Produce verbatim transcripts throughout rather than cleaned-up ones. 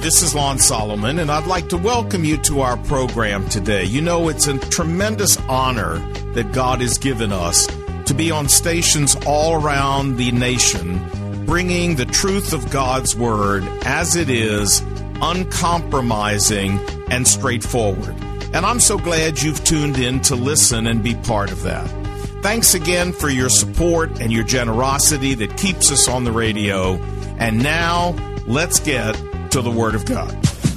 this is Lon Solomon, and I'd like to welcome you to our program today. You know, it's a tremendous honor that God has given us to be on stations all around the nation, bringing the truth of God's Word as it is, uncompromising and straightforward. And I'm so glad you've tuned in to listen and be part of that. Thanks again for your support and your generosity that keeps us on the radio. And now, let's get to the Word of God.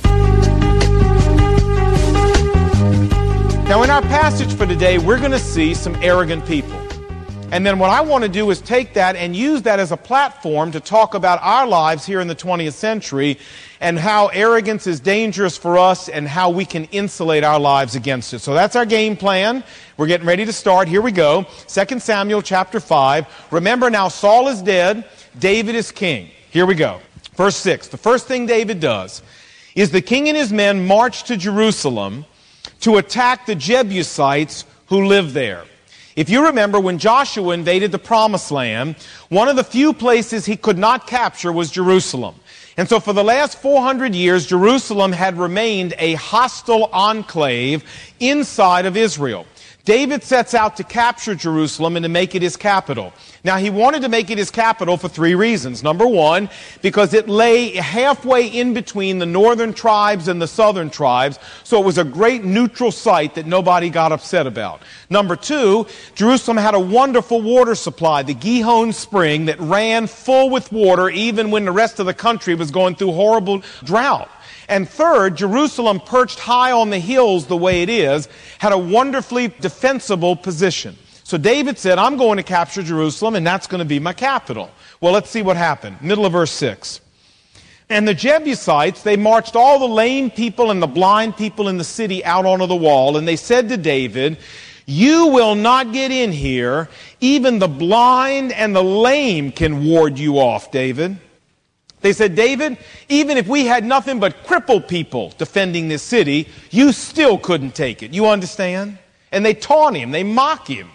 Now, in our passage for today, we're going to see some arrogant people. And then what I want to do is take that and use that as a platform to talk about our lives here in the twentieth century and how arrogance is dangerous for us and how we can insulate our lives against it. So that's our game plan. We're getting ready to start. Here we go. Second Samuel chapter five. Remember now, Saul is dead. David is king. Here we go. Verse six. The first thing David does is the king and his men march to Jerusalem to attack the Jebusites who live there. If you remember, when Joshua invaded the Promised Land, one of the few places he could not capture was Jerusalem. And so for the last four hundred years, Jerusalem had remained a hostile enclave inside of Israel. David sets out to capture Jerusalem and to make it his capital. Now, he wanted to make it his capital for three reasons. Number one, because it lay halfway in between the northern tribes and the southern tribes, so it was a great neutral site that nobody got upset about. Number two, Jerusalem had a wonderful water supply, the Gihon Spring, that ran full with water even when the rest of the country was going through horrible drought. And third, Jerusalem, perched high on the hills the way it is, had a wonderfully defensible position. So David said, I'm going to capture Jerusalem, and that's going to be my capital. Well, let's see what happened. Middle of verse six. And the Jebusites, they marched all the lame people and the blind people in the city out onto the wall, and they said to David, you will not get in here. Even the blind and the lame can ward you off, David. They said, David, even if we had nothing but crippled people defending this city, you still couldn't take it. You understand? And they taunt him. They mock him.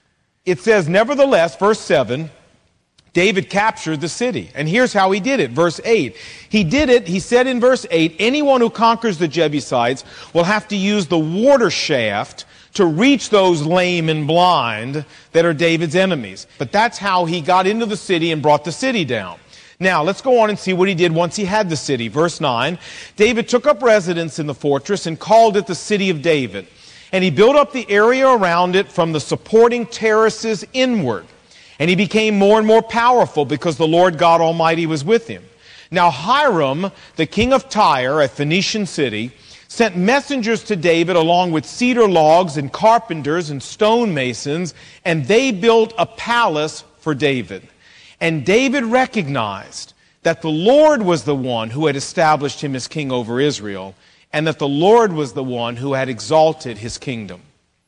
It says, nevertheless, verse seven, David captured the city. And here's how he did it. Verse eight. He did it, he said in verse eight, anyone who conquers the Jebusites will have to use the water shaft to reach those lame and blind that are David's enemies. But that's how he got into the city and brought the city down. Now, let's go on and see what he did once he had the city. Verse nine, David took up residence in the fortress and called it the City of David. And he built up the area around it from the supporting terraces inward. And he became more and more powerful because the Lord God Almighty was with him. Now Hiram, the king of Tyre, a Phoenician city, sent messengers to David along with cedar logs and carpenters and stonemasons, and they built a palace for David. And David recognized that the Lord was the one who had established him as king over Israel, and that the Lord was the one who had exalted his kingdom.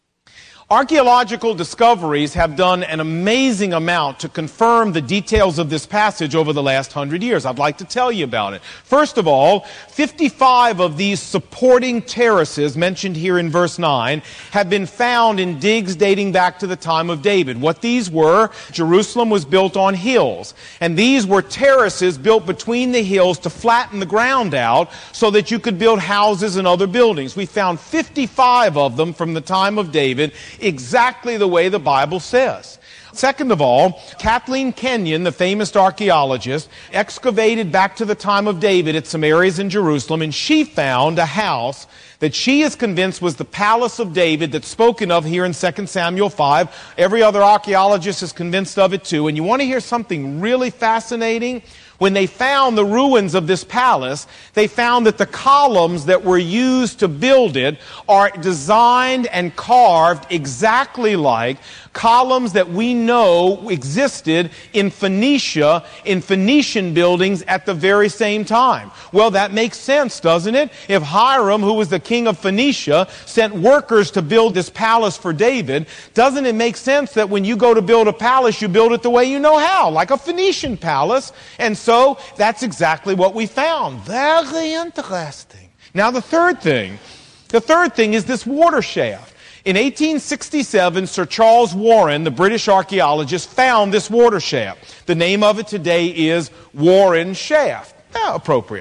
Archaeological discoveries have done an amazing amount to confirm the details of this passage over the last hundred years. I'd like to tell you about it. First of all, fifty-five of these supporting terraces mentioned here in verse nine have been found in digs dating back to the time of David. What these were, Jerusalem was built on hills, and these were terraces built between the hills to flatten the ground out so that you could build houses and other buildings. We found fifty-five of them from the time of David, exactly the way the Bible says. Second of all, Kathleen Kenyon, the famous archaeologist, excavated back to the time of David at some areas in Jerusalem, and she found a house that she is convinced was the palace of David that's spoken of here in Second Samuel five. Every other archaeologist is convinced of it too. And you want to hear something really fascinating? When they found the ruins of this palace, they found that the columns that were used to build it are designed and carved exactly like columns that we know existed in Phoenicia, in Phoenician buildings at the very same time. Well, that makes sense, doesn't it? If Hiram, who was the king of Phoenicia, sent workers to build this palace for David, doesn't it make sense that when you go to build a palace, you build it the way you know how, like a Phoenician palace? And so that's exactly what we found. Very interesting. Now the third thing, the third thing is this water shaft. In eighteen sixty-seven, Sir Charles Warren, the British archaeologist, found this water shaft. The name of it today is Warren Shaft. Yeah, appropriate.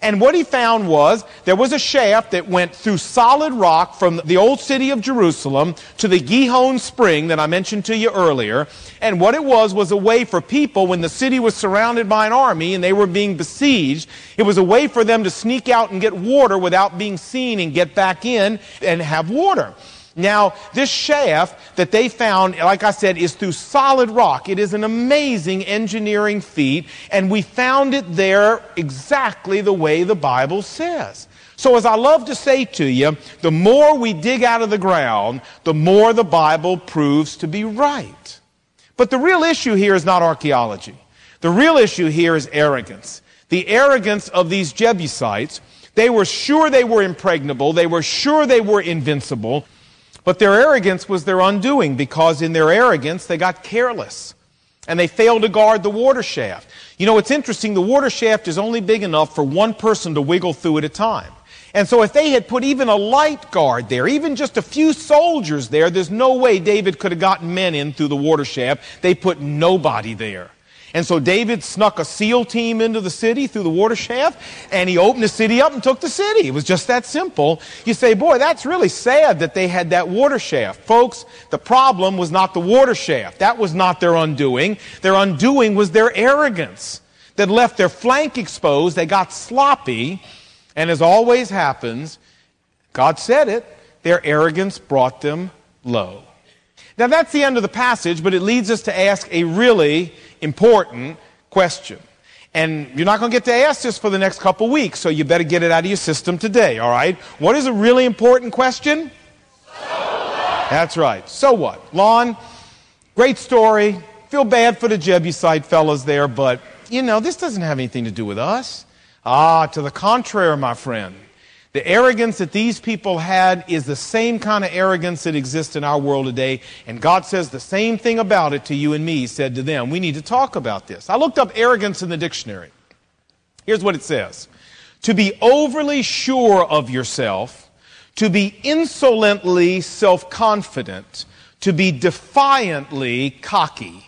And what he found was there was a shaft that went through solid rock from the old city of Jerusalem to the Gihon Spring that I mentioned to you earlier. And what it was was a way for people, when the city was surrounded by an army and they were being besieged, it was a way for them to sneak out and get water without being seen and get back in and have water. Now, this shaft that they found, like I said, is through solid rock. It is an amazing engineering feat, and we found it there exactly the way the Bible says. So as I love to say to you, the more we dig out of the ground, the more the Bible proves to be right. But the real issue here is not archaeology. The real issue here is arrogance. The arrogance of these Jebusites. They were sure they were impregnable. They were sure they were invincible. But their arrogance was their undoing, because in their arrogance they got careless and they failed to guard the water shaft. You know, it's interesting, the water shaft is only big enough for one person to wiggle through at a time. And so if they had put even a light guard there, even just a few soldiers there, there's no way David could have gotten men in through the water shaft. They put nobody there. And so David snuck a SEAL team into the city through the water shaft, and he opened the city up and took the city. It was just that simple. You say, boy, that's really sad that they had that water shaft. Folks, the problem was not the water shaft. That was not their undoing. Their undoing was their arrogance that left their flank exposed. They got sloppy, and as always happens, God said it, their arrogance brought them low. Now that's the end of the passage, but it leads us to ask a really important question. And you're not going to get to ask this for the next couple weeks, so you better get it out of your system today, all right? What is a really important question? So what? That's right. So what? Lon, great story. Feel bad for the Jebusite fellas there, but, you know, this doesn't have anything to do with us. Ah, to the contrary, my friend. The arrogance that these people had is the same kind of arrogance that exists in our world today, and God says the same thing about it to you and me. He said to them, we need to talk about this. I looked up arrogance in the dictionary. Here's what it says. To be overly sure of yourself, to be insolently self-confident, to be defiantly cocky.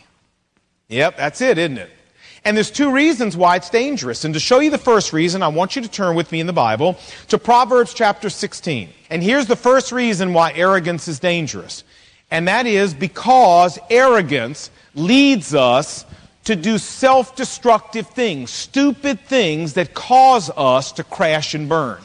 Yep, that's it, isn't it? And there's two reasons why it's dangerous. And to show you the first reason, I want you to turn with me in the Bible to Proverbs chapter sixteen. And here's the first reason why arrogance is dangerous. And that is because arrogance leads us to do self-destructive things, stupid things that cause us to crash and burn.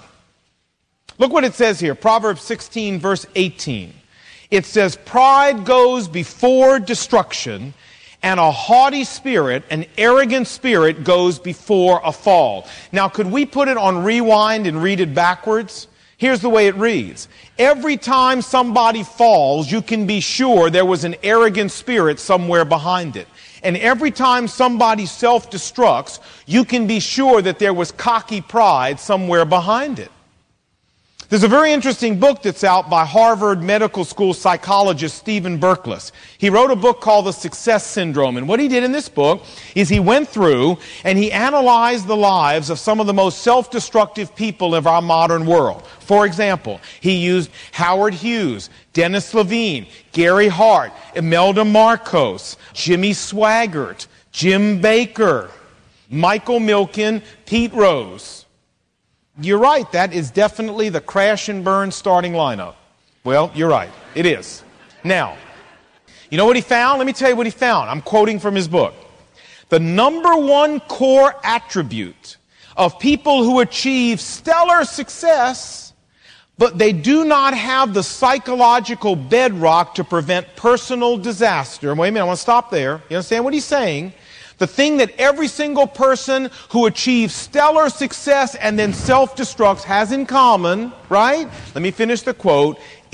Look what it says here, Proverbs sixteen, verse eighteen. It says, pride goes before destruction, and a haughty spirit, an arrogant spirit, goes before a fall. Now, could we put it on rewind and read it backwards? Here's the way it reads. Every time somebody falls, you can be sure there was an arrogant spirit somewhere behind it. And every time somebody self-destructs, you can be sure that there was cocky pride somewhere behind it. There's a very interesting book that's out by Harvard Medical School psychologist Stephen Berkles. He wrote a book called The Success Syndrome. And what he did in this book is he went through and he analyzed the lives of some of the most self-destructive people of our modern world. For example, he used Howard Hughes, Dennis Levine, Gary Hart, Imelda Marcos, Jimmy Swaggart, Jim Baker, Michael Milken, Pete Rose. You're right, that is definitely the crash and burn starting lineup. Well, you're right, it is. Now, you know what he found? Let me tell you what he found. I'm quoting from his book. The number one core attribute of people who achieve stellar success, but they do not have the psychological bedrock to prevent personal disaster. Wait a minute, I want to stop there. You understand what he's saying? The thing that every single person who achieves stellar success and then self-destructs has in common, right? Let me finish the quote,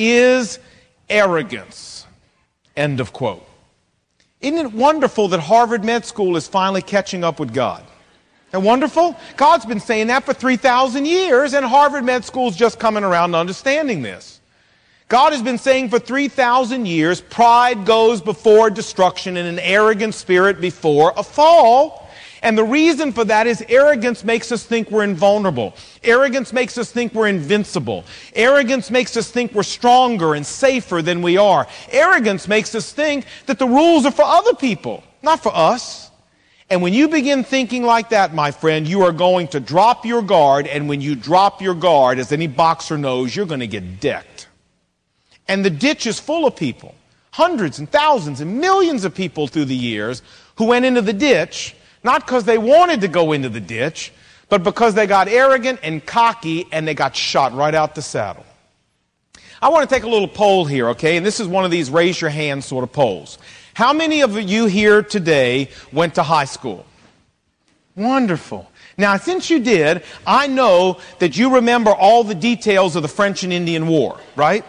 is arrogance. End of quote. Isn't it wonderful that Harvard Med School is finally catching up with God? Isn't that wonderful? God's been saying that for three thousand years, and Harvard Med School is just coming around to understanding this. God has been saying for three thousand years, pride goes before destruction and an arrogant spirit before a fall. And the reason for that is arrogance makes us think we're invulnerable. Arrogance makes us think we're invincible. Arrogance makes us think we're stronger and safer than we are. Arrogance makes us think that the rules are for other people, not for us. And when you begin thinking like that, my friend, you are going to drop your guard, and when you drop your guard, as any boxer knows, you're going to get decked. And the ditch is full of people, hundreds and thousands and millions of people through the years who went into the ditch, not because they wanted to go into the ditch, but because they got arrogant and cocky and they got shot right out the saddle. I want to take a little poll here, okay? And this is one of these raise your hand sort of polls. How many of you here today went to high school? Wonderful. Now, since you did, I know that you remember all the details of the French and Indian War, right?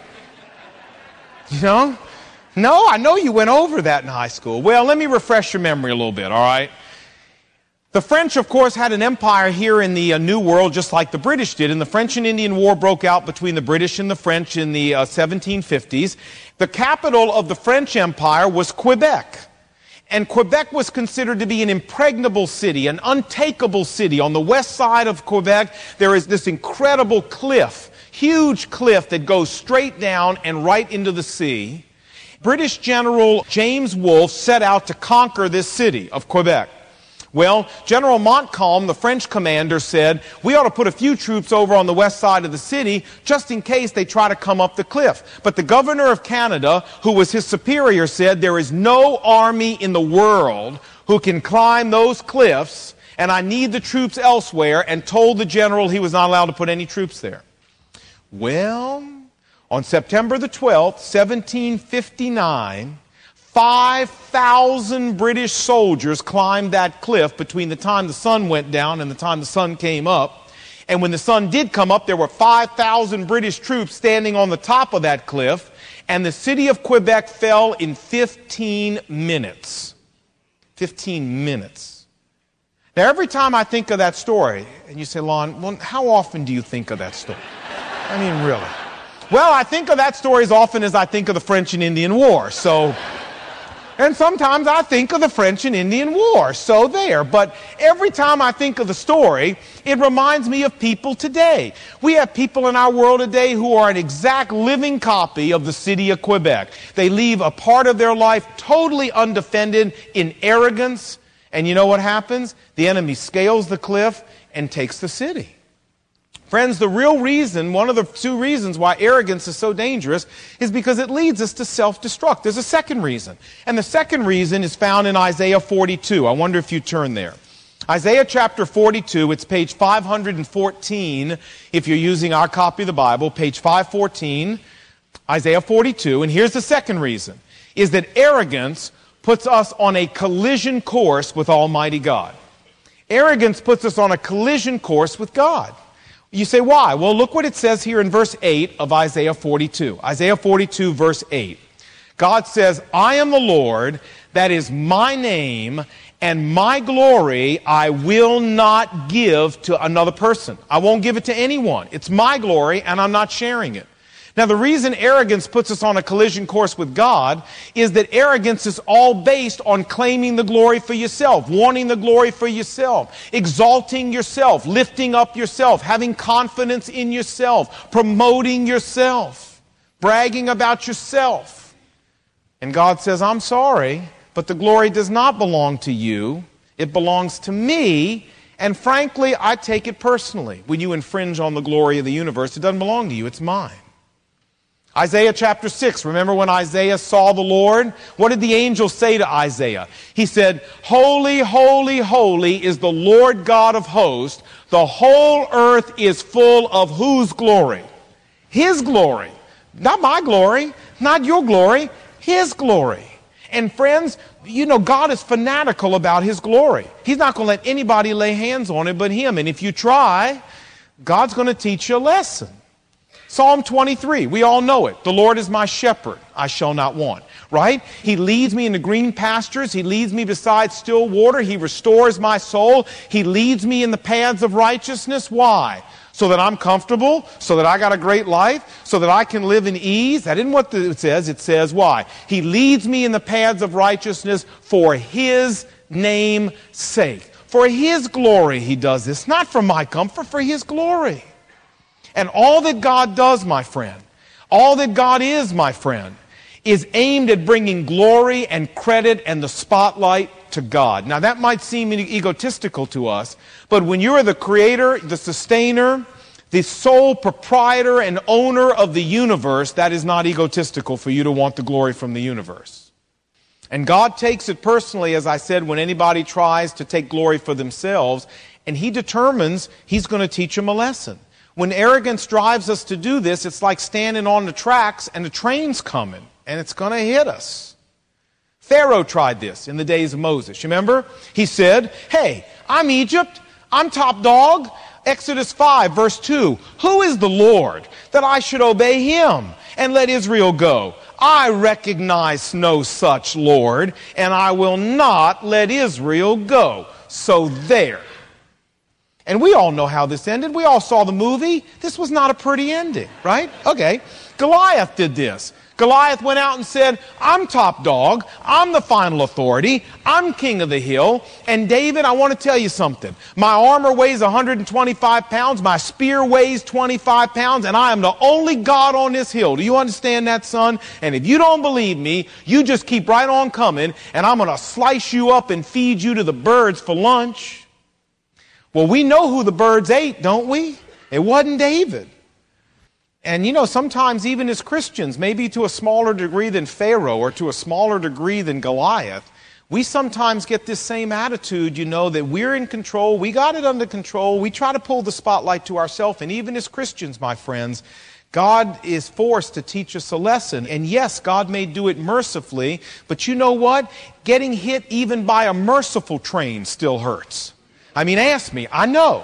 You know? No, I know you went over that in high school. Well, let me refresh your memory a little bit, all right? The French, of course, had an empire here in the uh, New World just like the British did, and the French and Indian War broke out between the British and the French in the uh, seventeen fifties. The capital of the French Empire was Quebec, and Quebec was considered to be an impregnable city, an untakeable city. On the west side of Quebec, there is this incredible cliff, huge cliff that goes straight down and right into the sea. British General James Wolfe set out to conquer this city of Quebec. Well, General Montcalm, the French commander, said, we ought to put a few troops over on the west side of the city just in case they try to come up the cliff. But the governor of Canada, who was his superior, said, there is no army in the world who can climb those cliffs, and I need the troops elsewhere, and told the general he was not allowed to put any troops there. Well, on September the twelfth, seventeen fifty-nine, five thousand British soldiers climbed that cliff between the time the sun went down and the time the sun came up. And when the sun did come up, there were five thousand British troops standing on the top of that cliff, and the city of Quebec fell in fifteen minutes. fifteen minutes. Now, every time I think of that story, and you say, Lon, well, how often do you think of that story? I mean, really. Well, I think of that story as often as I think of the French and Indian War, so... And sometimes I think of the French and Indian War, so there. But every time I think of the story, it reminds me of people today. We have people in our world today who are an exact living copy of the city of Quebec. They leave a part of their life totally undefended in arrogance, and you know what happens? The enemy scales the cliff and takes the city. Friends, the real reason, one of the two reasons why arrogance is so dangerous is because it leads us to self-destruct. There's a second reason. And the second reason is found in Isaiah forty-two. I wonder if you turn there. Isaiah chapter forty-two, it's page five hundred fourteen, if you're using our copy of the Bible, page five fourteen, Isaiah forty-two. And here's the second reason, is that arrogance puts us on a collision course with Almighty God. Arrogance puts us on a collision course with God. You say, why? Well, look what it says here in verse eight of Isaiah forty-two. Isaiah forty-two, verse eight. God says, I am the Lord, that is my name, and my glory I will not give to another person. I won't give it to anyone. It's my glory, and I'm not sharing it. Now, the reason arrogance puts us on a collision course with God is that arrogance is all based on claiming the glory for yourself, wanting the glory for yourself, exalting yourself, lifting up yourself, having confidence in yourself, promoting yourself, bragging about yourself. And God says, I'm sorry, but the glory does not belong to you. It belongs to me. And frankly, I take it personally. When you infringe on the glory of the universe, it doesn't belong to you, it's mine. Isaiah chapter six, remember when Isaiah saw the Lord? What did the angel say to Isaiah? He said, holy, holy, holy is the Lord God of hosts. The whole earth is full of whose glory? His glory. Not my glory, not your glory, His glory. And friends, you know, God is fanatical about His glory. He's not going to let anybody lay hands on it but Him. And if you try, God's going to teach you a lesson. Psalm twenty-three, we all know it. The Lord is my shepherd, I shall not want. Right? He leads me into green pastures. He leads me beside still water. He restores my soul. He leads me in the paths of righteousness. Why? So that I'm comfortable, so that I got a great life, so that I can live in ease. That isn't what it says. It says why? He leads me in the paths of righteousness for His name's sake. For His glory He does this. Not for my comfort, for His glory. And all that God does, my friend, all that God is, my friend, is aimed at bringing glory and credit and the spotlight to God. Now that might seem egotistical to us, but when you're the creator, the sustainer, the sole proprietor and owner of the universe, that is not egotistical for you to want the glory from the universe. And God takes it personally, as I said, when anybody tries to take glory for themselves, and He determines He's going to teach them a lesson. When arrogance drives us to do this, it's like standing on the tracks and the train's coming, and it's going to hit us. Pharaoh tried this in the days of Moses. You remember? He said, hey, I'm Egypt, I'm top dog. Exodus five, verse two, who is the Lord that I should obey Him and let Israel go? I recognize no such Lord, and I will not let Israel go. So there. And we all know how this ended. We all saw the movie. This was not a pretty ending, right? Okay. Goliath did this. Goliath went out and said, I'm top dog, I'm the final authority, I'm king of the hill, and David, I want to tell you something. My armor weighs one hundred twenty-five pounds, my spear weighs twenty-five pounds, and I am the only God on this hill. Do you understand that, son? And if you don't believe me, you just keep right on coming, and I'm going to slice you up and feed you to the birds for lunch. Well, we know who the birds ate, don't we? It wasn't David. And you know, sometimes even as Christians, maybe to a smaller degree than Pharaoh or to a smaller degree than Goliath, we sometimes get this same attitude, you know, that we're in control, we got it under control, we try to pull the spotlight to ourselves. And even as Christians, my friends, God is forced to teach us a lesson. And yes, God may do it mercifully, but you know what? Getting hit even by a merciful train still hurts. I mean, ask me, I know.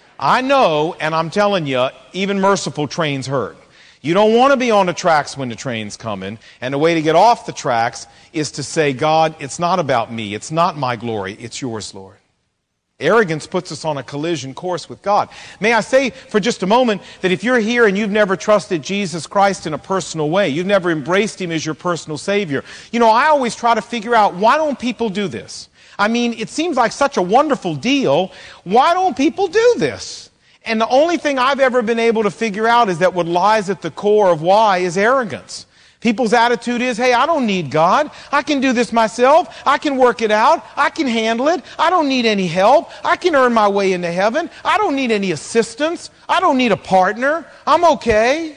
I know, and I'm telling you, even merciful trains hurt. You don't want to be on the tracks when the train's coming, and the way to get off the tracks is to say, God, it's not about me, it's not my glory, it's yours, Lord. Arrogance puts us on a collision course with God. May I say for just a moment that if you're here and you've never trusted Jesus Christ in a personal way, you've never embraced Him as your personal Savior, you know, I always try to figure out, why don't people do this? I mean, it seems like such a wonderful deal. Why don't people do this? And the only thing I've ever been able to figure out is that what lies at the core of why is arrogance. People's attitude is, hey, I don't need God. I can do this myself. I can work it out. I can handle it. I don't need any help. I can earn my way into heaven. I don't need any assistance. I don't need a partner. I'm okay.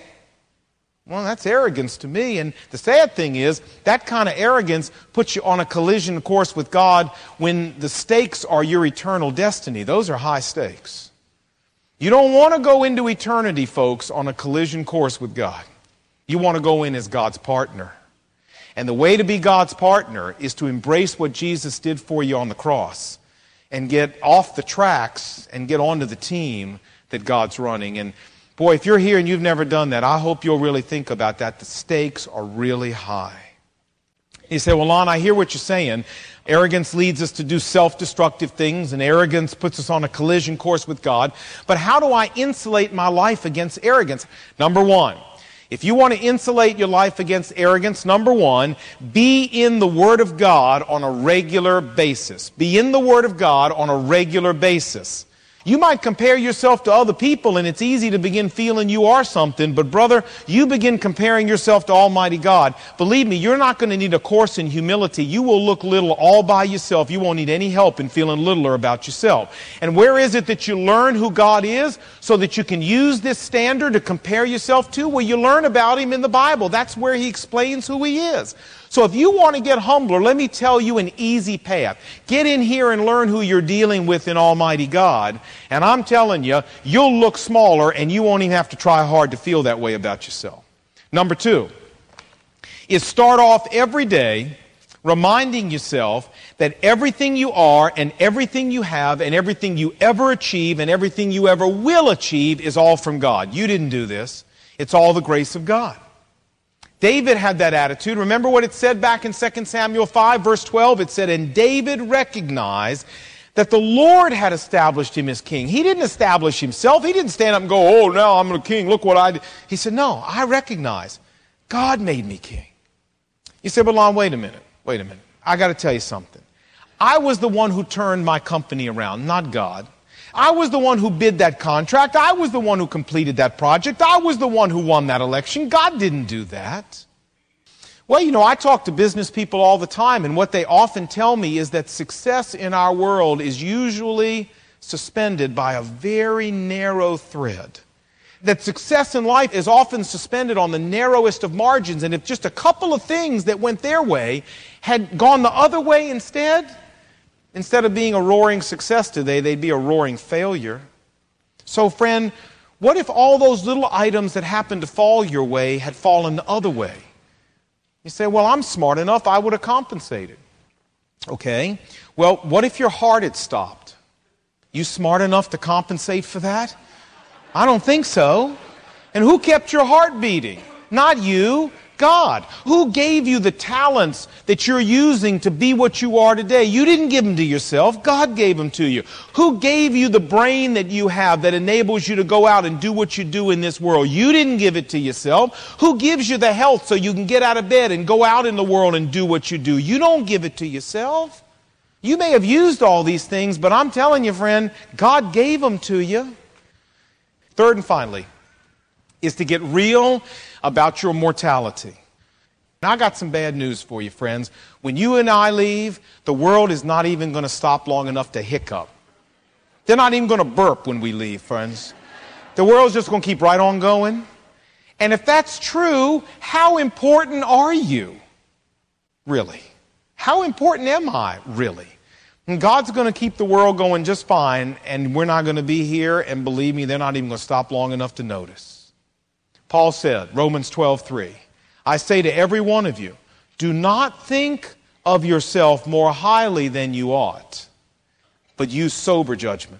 Well, that's arrogance to me. And the sad thing is, that kind of arrogance puts you on a collision course with God when the stakes are your eternal destiny. Those are high stakes. You don't want to go into eternity, folks, on a collision course with God. You want to go in as God's partner. And the way to be God's partner is to embrace what Jesus did for you on the cross and get off the tracks and get onto the team that God's running. And boy, if you're here and you've never done that, I hope you'll really think about that. The stakes are really high. You say, well, Lon, I hear what you're saying. Arrogance leads us to do self-destructive things, and arrogance puts us on a collision course with God. But how do I insulate my life against arrogance? Number one, if you want to insulate your life against arrogance, number one, be in the Word of God on a regular basis. Be in the Word of God on a regular basis. You might compare yourself to other people, and it's easy to begin feeling you are something, but brother, you begin comparing yourself to Almighty God. Believe me, you're not going to need a course in humility. You will look little all by yourself. You won't need any help in feeling littler about yourself. And where is it that you learn who God is so that you can use this standard to compare yourself to? Well, you learn about Him in the Bible. That's where He explains who He is. So if you want to get humbler, let me tell you an easy path. Get in here and learn who you're dealing with in Almighty God. And I'm telling you, you'll look smaller and you won't even have to try hard to feel that way about yourself. Number two is start off every day reminding yourself that everything you are and everything you have and everything you ever achieve and everything you ever will achieve is all from God. You didn't do this. It's all the grace of God. David had that attitude. Remember what it said back in Second Samuel five, verse twelve? It said, and David recognized that the Lord had established him as king. He didn't establish himself. He didn't stand up and go, oh, now I'm a king. Look what I did. He said, no, I recognize God made me king. You say, but Lon, wait a minute. Wait a minute. I got to tell you something. I was the one who turned my company around, not God. I was the one who bid that contract. I was the one who completed that project. I was the one who won that election. God didn't do that. Well, you know, I talk to business people all the time, and what they often tell me is that success in our world is usually suspended by a very narrow thread. That success in life is often suspended on the narrowest of margins, and if just a couple of things that went their way had gone the other way instead, instead of being a roaring success today, they'd be a roaring failure. So, friend, what if all those little items that happened to fall your way had fallen the other way? You say, well, I'm smart enough, I would have compensated. Okay, well, what if your heart had stopped? You smart enough to compensate for that? I don't think so. And who kept your heart beating? Not you, God. Who gave you the talents that you're using to be what you are today? You didn't give them to yourself. God gave them to you. Who gave you the brain that you have that enables you to go out and do what you do in this world? You didn't give it to yourself. Who gives you the health so you can get out of bed and go out in the world and do what you do? You don't give it to yourself. You may have used all these things, but I'm telling you, friend, God gave them to you. Third and finally, is to get real about your mortality. Now, I got some bad news for you, friends. When you and I leave, the world is not even going to stop long enough to hiccup. They're not even going to burp when we leave, friends. The world's just going to keep right on going. And if that's true, how important are you? Really? How important am I, really? And God's going to keep the world going just fine, and we're not going to be here, and believe me, they're not even going to stop long enough to notice. Paul said, Romans twelve three, I say to every one of you, do not think of yourself more highly than you ought, but use sober judgment.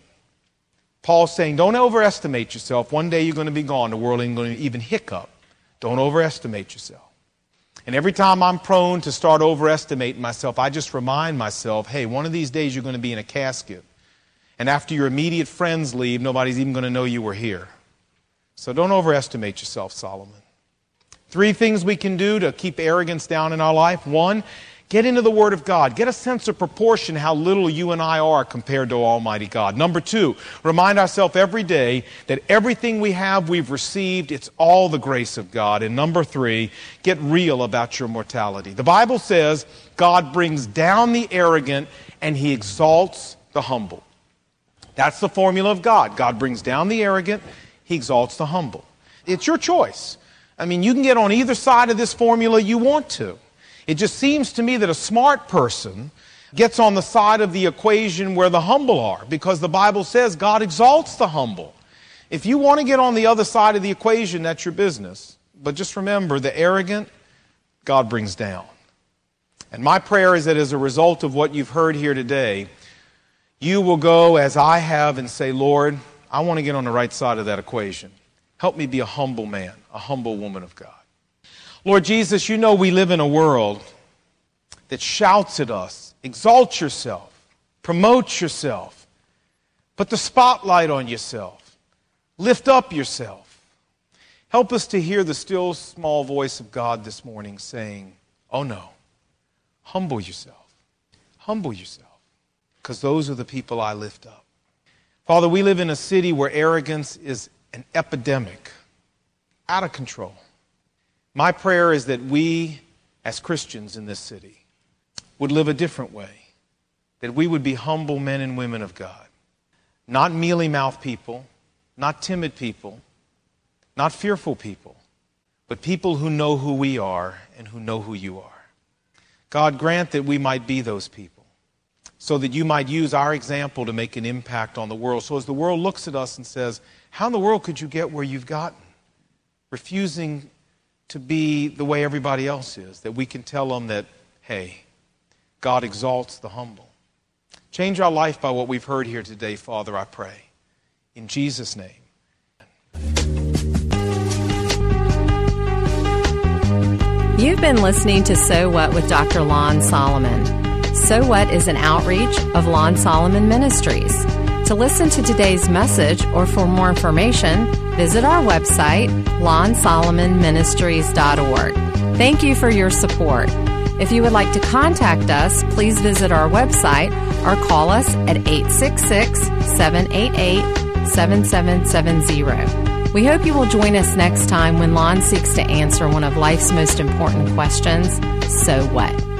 Paul's saying, don't overestimate yourself. One day you're going to be gone. The world ain't going to even hiccup. Don't overestimate yourself. And every time I'm prone to start overestimating myself, I just remind myself, hey, one of these days you're going to be in a casket. And after your immediate friends leave, nobody's even going to know you were here. So don't overestimate yourself, Solomon. Three things we can do to keep arrogance down in our life. One, get into the Word of God. Get a sense of proportion how little you and I are compared to Almighty God. Number two, remind ourselves every day that everything we have, we've received. It's all the grace of God. And number three, get real about your mortality. The Bible says God brings down the arrogant and He exalts the humble. That's the formula of God. God brings down the arrogant, He exalts the humble. It's your choice. I mean, you can get on either side of this formula you want to. It just seems to me that a smart person gets on the side of the equation where the humble are, because the Bible says God exalts the humble. If you want to get on the other side of the equation, that's your business. But just remember, the arrogant, God brings down. And my prayer is that as a result of what you've heard here today, you will go as I have and say, Lord, I want to get on the right side of that equation. Help me be a humble man, a humble woman of God. Lord Jesus, you know we live in a world that shouts at us, exalt yourself, promote yourself, put the spotlight on yourself, lift up yourself. Help us to hear the still small voice of God this morning saying, oh no, humble yourself, humble yourself, because those are the people I lift up. Father, we live in a city where arrogance is an epidemic, out of control. My prayer is that we, as Christians in this city, would live a different way, that we would be humble men and women of God, not mealy-mouthed people, not timid people, not fearful people, but people who know who we are and who know who you are. God, grant that we might be those people, so that you might use our example to make an impact on the world. So as the world looks at us and says, how in the world could you get where you've gotten? Refusing to be the way everybody else is, that we can tell them that, hey, God exalts the humble. Change our life by what we've heard here today, Father, I pray. In Jesus' name. You've been listening to So What with Doctor Lon Solomon. So What is an outreach of Lon Solomon Ministries. To listen to today's message or for more information, visit our website, lon solomon ministries dot org. Thank you for your support. If you would like to contact us, please visit our website or call us at eight six six, seven eight eight, seven seven seven zero. We hope you will join us next time when Lon seeks to answer one of life's most important questions, so what?